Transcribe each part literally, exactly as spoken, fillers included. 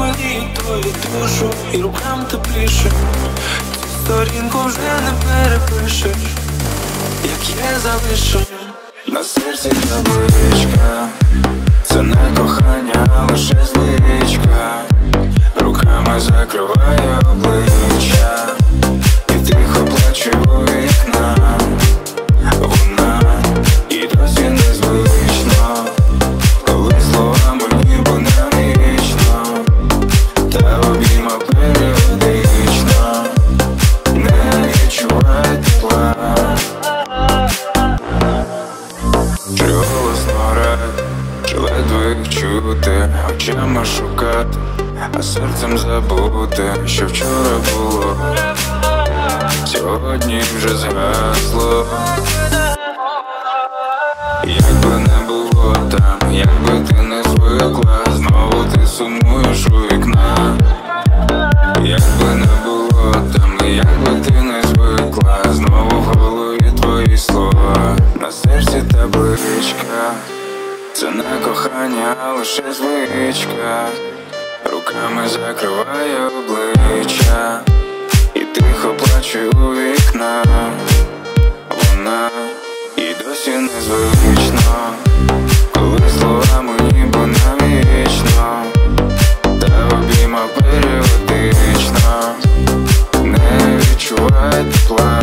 мені твою душу, і рукам тепліше. Цю сторінку вже не перепишеш, як є залишим. На серці табличка, це не кохання, а лише звичка. Руками закриває обличчя і тихо плаче у вікна. Вона і досі незвично, коли словами ніби навічно, та обійма періодично не відчуває тепла. Чи голосно рад, чи ледве їх чути, очима шукати, а серцем забути, що вчора було, сьогодні вже згасло. Якби не було там, якби ти не звикла, знову ти сумуєш у вікна. Якби не було там, якби ти не звикла, знову в голові твої слова. На серці табличка, це не кохання, а лише звичка. Руками закриває обличчя і тихо плаче у вікна. Вона і досі незвично, коли словами ніби навічно, та обійма періодично не відчуває тепла.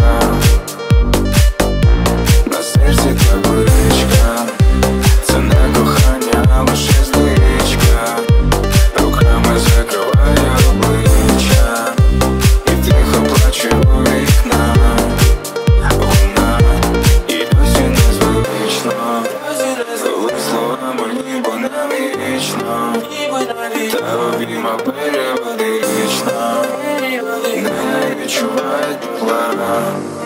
На серці табличка, це не кохання, а лише звичка. Руками закриває обличчя і тихо плаче у вікна. Вона і досі незвично, коли словами ніби навічно, та обійма періодично не відчуває тепла.